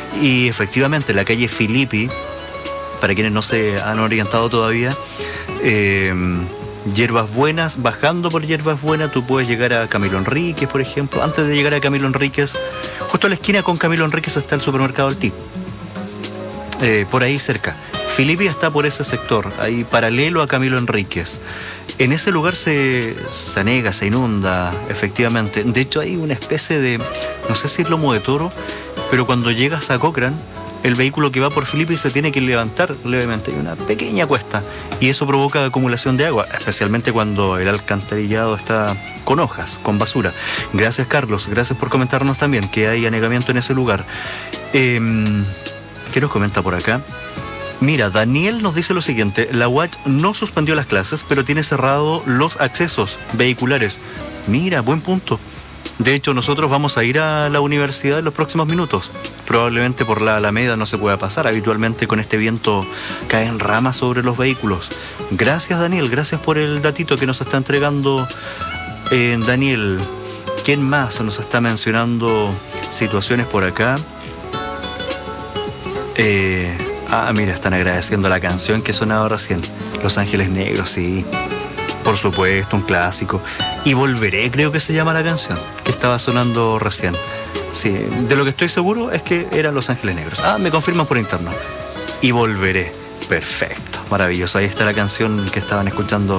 Y efectivamente, la calle Filippi, para quienes no se han orientado todavía, Hierbas Buenas, bajando por Hierbas Buenas, tú puedes llegar a Camilo Enríquez, por ejemplo. Antes de llegar a Camilo Enríquez, justo a la esquina con Camilo Enríquez está el supermercado El Tip. Por ahí cerca. Filippi está por ese sector, ahí paralelo a Camilo Enríquez. En ese lugar se anega, se inunda, efectivamente. De hecho, hay una especie de, no sé si es lomo de toro, pero cuando llegas a Cochrane, el vehículo que va por Filippi se tiene que levantar levemente. Hay una pequeña cuesta y eso provoca acumulación de agua, especialmente cuando el alcantarillado está con hojas, con basura. Gracias, Carlos. Gracias por comentarnos también que hay anegamiento en ese lugar. ¿Qué nos comenta por acá? Mira, Daniel nos dice lo siguiente: la UACH no suspendió las clases, pero tiene cerrado los accesos vehiculares. Mira, buen punto. De hecho, nosotros vamos a ir a la universidad en los próximos minutos. Probablemente por la Alameda no se pueda pasar. Habitualmente con este viento caen ramas sobre los vehículos. Gracias, Daniel. Gracias por el datito que nos está entregando Daniel. ¿Quién más nos está mencionando situaciones por acá? Mira, están agradeciendo la canción que sonaba recién. Los Ángeles Negros, sí. Por supuesto, un clásico. Y Volveré, creo que se llama la canción, que estaba sonando recién. Sí, de lo que estoy seguro es que eran Los Ángeles Negros. Me confirman por interno. Y Volveré. Perfecto, maravilloso. Ahí está la canción que estaban escuchando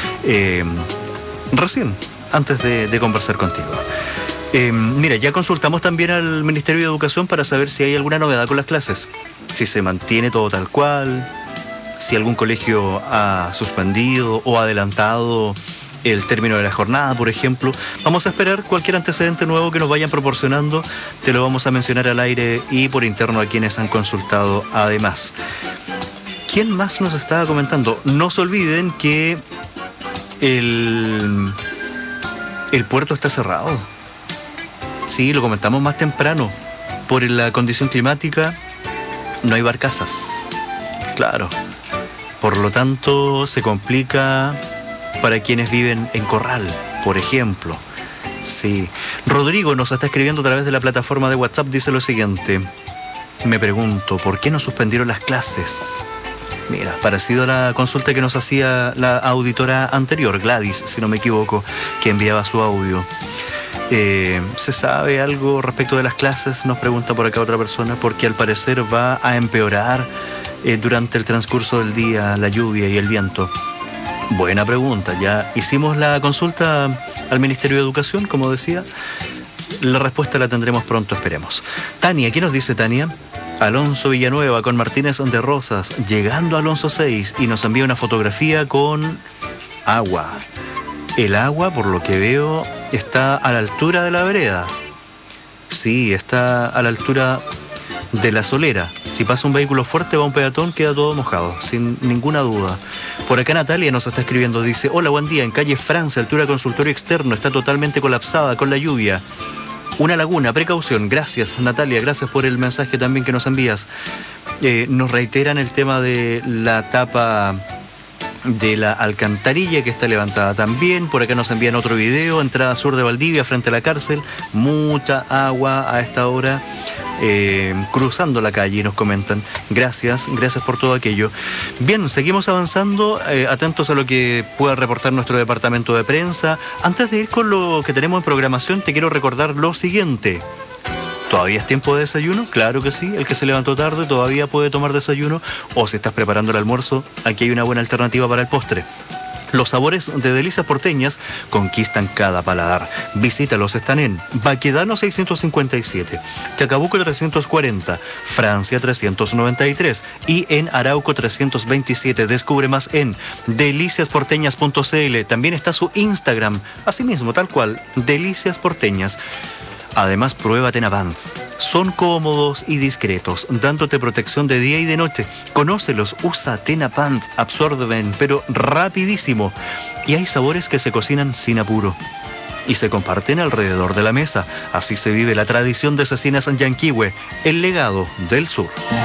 recién, antes de conversar contigo. Mira, ya consultamos también al Ministerio de Educación para saber si hay alguna novedad con las clases. Si se mantiene todo tal cual, si algún colegio ha suspendido o adelantado el término de la jornada, por ejemplo. Vamos a esperar cualquier antecedente nuevo que nos vayan proporcionando. Te lo vamos a mencionar al aire y por interno a quienes han consultado además. ¿Quién más nos estaba comentando? No se olviden que el puerto está cerrado. Sí, lo comentamos más temprano. Por la condición climática no hay barcazas. Claro. Por lo tanto, se complica para quienes viven en Corral, por ejemplo. Sí. Rodrigo nos está escribiendo a través de la plataforma de WhatsApp. Dice lo siguiente. Me pregunto, ¿por qué no suspendieron las clases? Mira, parecido a la consulta que nos hacía la auditora anterior, Gladys, si no me equivoco, que enviaba su audio. ¿Se sabe algo respecto de las clases? Nos pregunta por acá otra persona, porque al parecer va a empeorar durante el transcurso del día la lluvia y el viento. Buena pregunta. Ya hicimos la consulta al Ministerio de Educación, como decía. La respuesta la tendremos pronto, esperemos. Tania, ¿qué nos dice Tania? Alonso Villanueva con Martínez de Rosas, llegando a Alonso 6 y nos envía una fotografía con agua. El agua, por lo que veo, está a la altura de la vereda. Sí, está a la altura de la solera. Si pasa un vehículo fuerte, va un peatón, queda todo mojado, sin ninguna duda. Por acá Natalia nos está escribiendo, dice: hola, buen día, en calle Francia, altura consultorio externo, está totalmente colapsada con la lluvia. Una laguna, precaución. Gracias, Natalia, gracias por el mensaje también que nos envías. Nos reiteran el tema de la tapa de la alcantarilla que está levantada también. Por acá nos envían otro video, entrada sur de Valdivia frente a la cárcel, mucha agua a esta hora cruzando la calle, nos comentan. Gracias por todo aquello. Bien, seguimos avanzando, atentos a lo que pueda reportar nuestro departamento de prensa. Antes de ir con lo que tenemos en programación, te quiero recordar lo siguiente. ¿Todavía es tiempo de desayuno? Claro que sí, el que se levantó tarde todavía puede tomar desayuno, o si estás preparando el almuerzo, aquí hay una buena alternativa para el postre. Los sabores de Delicias Porteñas conquistan cada paladar. Visítalos, están en Baquedano 657, Chacabuco 340, Francia 393 y en Arauco 327. Descubre más en deliciasporteñas.cl. También está su Instagram, así mismo, tal cual, Delicias Porteñas. Además, prueba Tena Pants. Son cómodos y discretos, dándote protección de día y de noche. Conócelos, usa Tena Pants, absorben, pero rapidísimo. Y hay sabores que se cocinan sin apuro y se comparten alrededor de la mesa. Así se vive la tradición de Cecinas Yanquihue, el legado del sur.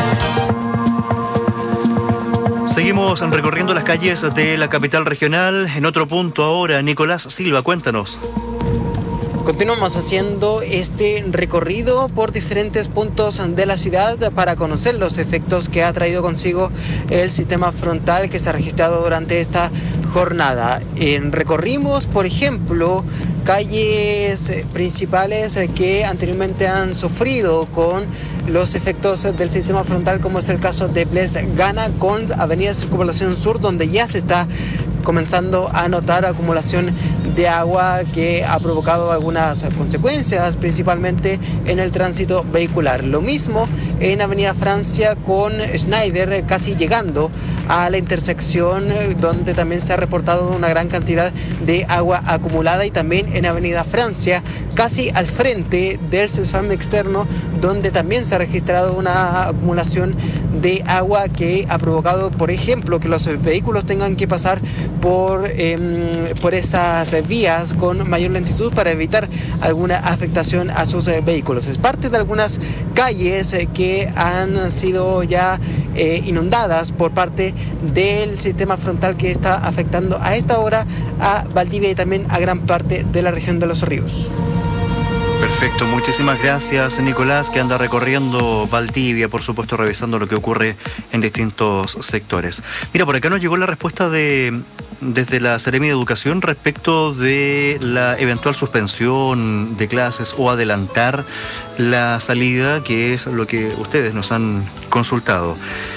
Seguimos recorriendo las calles de la capital regional. En otro punto ahora, Nicolás Silva, cuéntanos. Continuamos haciendo este recorrido por diferentes puntos de la ciudad para conocer los efectos que ha traído consigo el sistema frontal que se ha registrado durante esta jornada. Recorrimos, por ejemplo, calles principales que anteriormente han sufrido con los efectos del sistema frontal, como es el caso de Bles Gana con Avenida Circunvalación Sur, donde ya se está comenzando a notar acumulación de agua que ha provocado algunas consecuencias, principalmente en el tránsito vehicular. Lo mismo en Avenida Francia con Schneider, casi llegando a la intersección, donde también se ha reportado una gran cantidad de agua acumulada, y también en Avenida Francia casi al frente del CESFAM externo, donde también se ha registrado una acumulación de agua que ha provocado, por ejemplo, que los vehículos tengan que pasar por esas vías con mayor lentitud para evitar alguna afectación a sus vehículos. Es parte de algunas calles que han sido ya inundadas por parte del sistema frontal que está afectando a esta hora a Valdivia y también a gran parte de la región de Los Ríos. Perfecto, muchísimas gracias Nicolás, que anda recorriendo Valdivia, por supuesto revisando lo que ocurre en distintos sectores. Mira, por acá nos llegó la respuesta desde la Seremi de Educación respecto de la eventual suspensión de clases o adelantar la salida, que es lo que ustedes nos han consultado.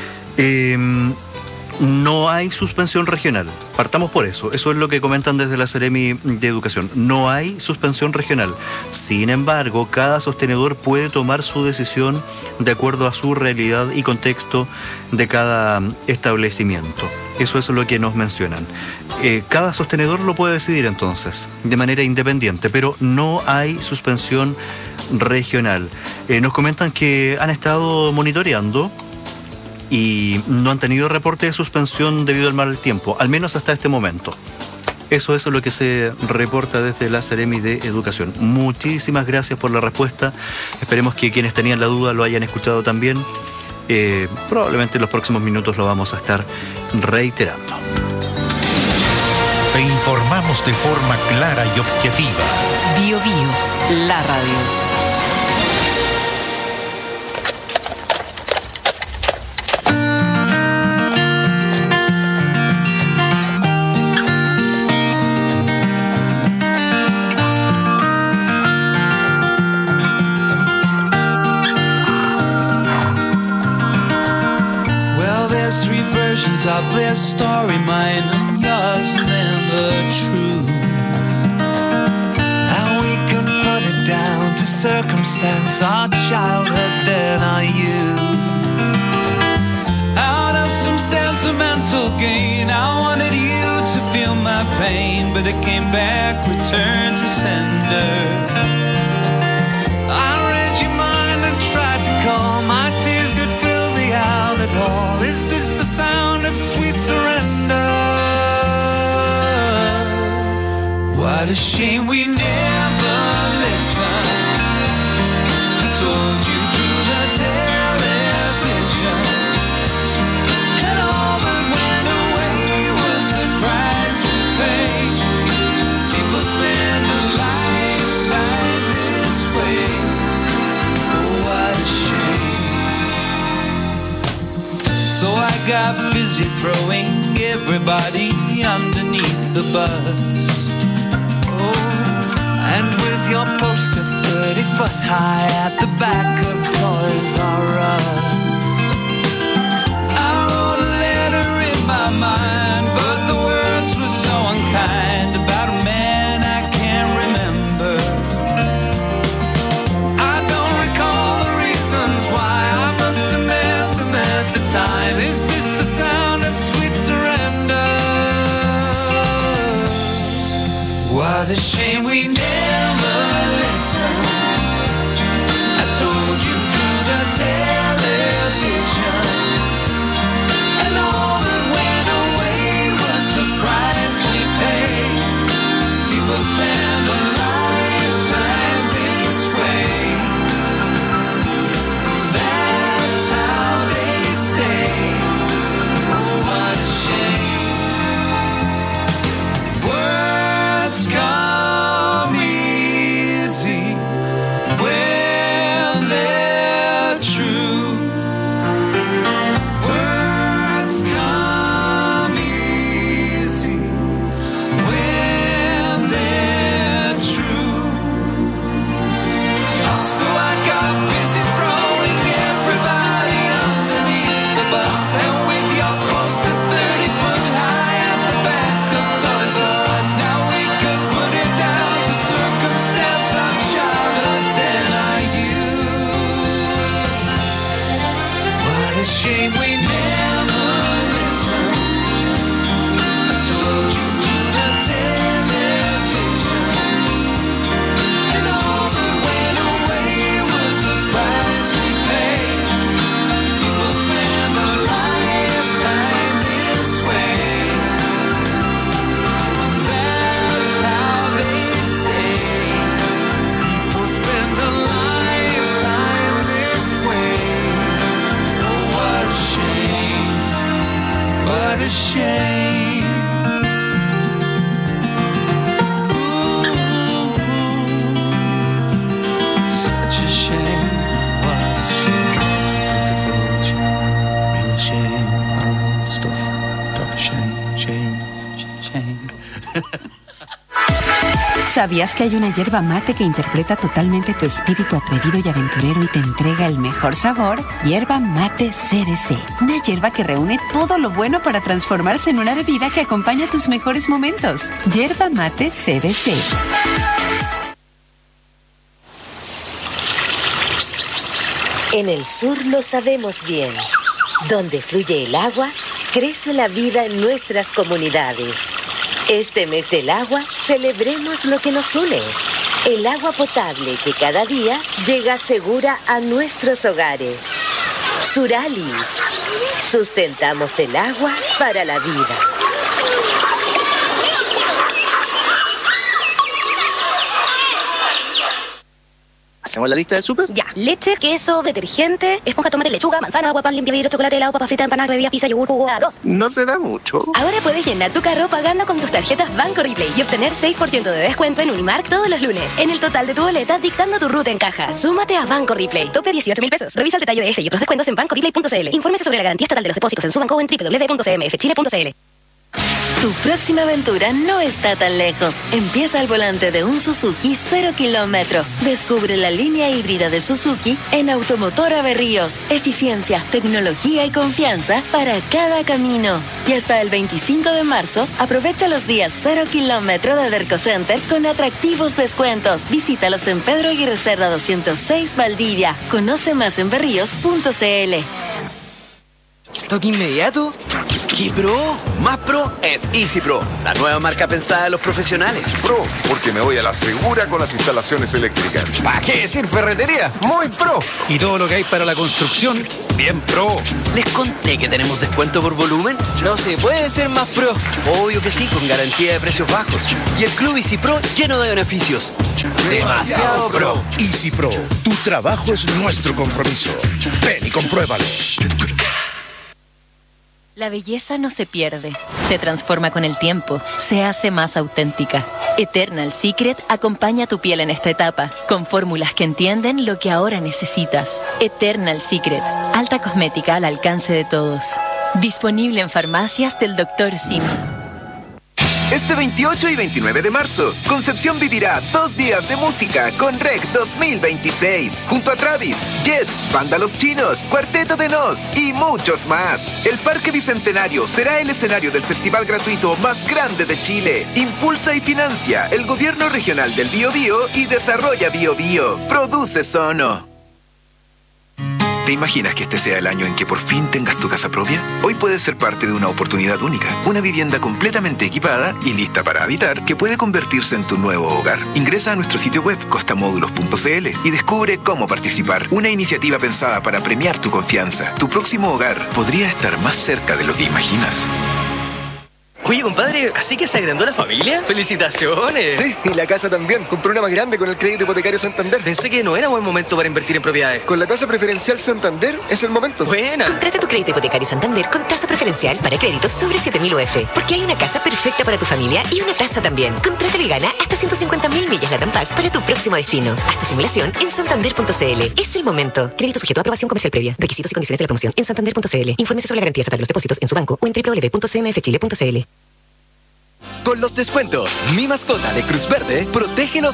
No hay suspensión regional. Partamos por eso. Eso es lo que comentan desde la Seremi de Educación. No hay suspensión regional. Sin embargo, cada sostenedor puede tomar su decisión de acuerdo a su realidad y contexto de cada establecimiento. Eso es lo que nos mencionan. Cada sostenedor lo puede decidir entonces, de manera independiente, pero no hay suspensión regional. Nos comentan que han estado monitoreando y no han tenido reporte de suspensión debido al mal tiempo, al menos hasta este momento. Eso es lo que se reporta desde la Seremi de Educación. Muchísimas gracias por la respuesta. Esperemos que quienes tenían la duda lo hayan escuchado también. Probablemente en los próximos minutos lo vamos a estar reiterando. Te informamos de forma clara y objetiva. Bio Bio, la radio. Of their story, mine and yours, never true. And we can put it down to circumstance, our childhood, then our youth. Out of some sentimental gain, I wanted you to feel my pain, but it came back, returned to sender. I read your mind and tried to calm, my tears could fill the outlet hall. Is this the sound of sweet surrender? What a shame we never listened. I told you through the television, and all that went away was the price we paid. People spend a lifetime this way. Oh, what a shame. So I got busy throwing everybody underneath the bus. Oh, and with your poster 30 foot high at the back of Toys R Us, I wrote a letter in my mind, but the words were so unkind about a man I can't remember. I don't recall the reasons why, I must have met them at the time. Is this the sound of sweet surrender? What a shame we never listened. I told you through the television, and all that went away was the price we paid. People spend a lifetime this way. That's how they stay. Oh, what a shame. Words come what a shame. Such a shame, what a shame. Pitiful shame, real shame, horrible stuff. Double shame, shame, shame. ¿Sabías que hay una hierba mate que interpreta totalmente tu espíritu atrevido y aventurero y te entrega el mejor sabor? Hierba Mate CBC. Una hierba que reúne todo lo bueno para transformarse en una bebida que acompaña tus mejores momentos. Hierba Mate CBC. En el sur lo sabemos bien. Donde fluye el agua, crece la vida en nuestras comunidades. Este mes del agua, celebremos lo que nos une. El agua potable que cada día llega segura a nuestros hogares. Suralis. Sustentamos el agua para la vida. ¿Hacemos la lista del súper? Ya. Leche, queso, detergente, esponja, tomate, lechuga, manzana, agua, pan, limpia, vidrio, chocolate, helado, papa frita, empanada, bebida, pizza, yogur, jugo, arroz. No se da mucho. Ahora puedes llenar tu carro pagando con tus tarjetas Banco Replay y obtener 6% de descuento en Unimark todos los lunes. En el total de tu boleta, dictando tu ruta en caja. Súmate a Banco Replay. Tope 18.000 pesos. Revisa el detalle de este y otros descuentos en bancoreplay.cl. Infórmese sobre la garantía estatal de los depósitos en su banco o en www.cmfchile.cl. Tu próxima aventura no está tan lejos. Empieza al volante de un Suzuki 0 kilómetro. Descubre la línea híbrida de Suzuki en Automotora Berríos. Eficiencia, tecnología y confianza para cada camino. Y hasta el 25 de marzo, aprovecha los días 0 kilómetro de Derco Center con atractivos descuentos. Visítalos en Pedro Aguirre Cerda 206 Valdivia. Conoce más en berríos.cl. ¿Stock inmediato? ¿Qué pro? Más pro es Easy Pro, la nueva marca pensada de los profesionales. Pro, porque me voy a la segura con las instalaciones eléctricas. ¿Para qué decir ferretería? Muy pro. Y todo lo que hay para la construcción, bien pro. ¿Les conté que tenemos descuento por volumen? No se puede ser más pro. Obvio que sí, con garantía de precios bajos. Y el Club Easy Pro lleno de beneficios. Demasiado pro. Easy Pro, tu trabajo es nuestro compromiso. Ven y compruébalo. La belleza no se pierde, se transforma con el tiempo, se hace más auténtica. Eternal Secret acompaña tu piel en esta etapa, con fórmulas que entienden lo que ahora necesitas. Eternal Secret, alta cosmética al alcance de todos. Disponible en farmacias del Dr. Simi. Este 28 y 29 de marzo, Concepción vivirá 2 días de música con REC 2026, junto a Travis, Jet, Banda Los Chinos, Cuarteto de Nos y muchos más. El Parque Bicentenario será el escenario del festival gratuito más grande de Chile. Impulsa y financia el Gobierno Regional del Biobío y Desarrolla Biobío. Produce Sono. ¿Te imaginas que este sea el año en que por fin tengas tu casa propia? Hoy puedes ser parte de una oportunidad única, una vivienda completamente equipada y lista para habitar que puede convertirse en tu nuevo hogar. Ingresa a nuestro sitio web costamódulos.cl y descubre cómo participar. Una iniciativa pensada para premiar tu confianza. Tu próximo hogar podría estar más cerca de lo que imaginas. Oye, compadre, ¿así que se agrandó la familia? ¡Felicitaciones! Sí, y la casa también. Compré una más grande con el crédito hipotecario Santander. Pensé que no era buen momento para invertir en propiedades. Con la tasa preferencial Santander es el momento. ¡Buena! Contrata tu crédito hipotecario Santander con tasa preferencial para créditos sobre 7.000 UF. Porque hay una casa perfecta para tu familia y una tasa también. Contrátalo y gana hasta 150.000 millas LATAM Pass para tu próximo destino. Hasta simulación en santander.cl. Es el momento. Crédito sujeto a aprobación comercial previa. Requisitos y condiciones de la promoción en santander.cl. Infórmese sobre la garantía estatal de los depósitos en su banco o en www.cmfchile.cl. Con los descuentos Mi Mascota de Cruz Verde, protégenos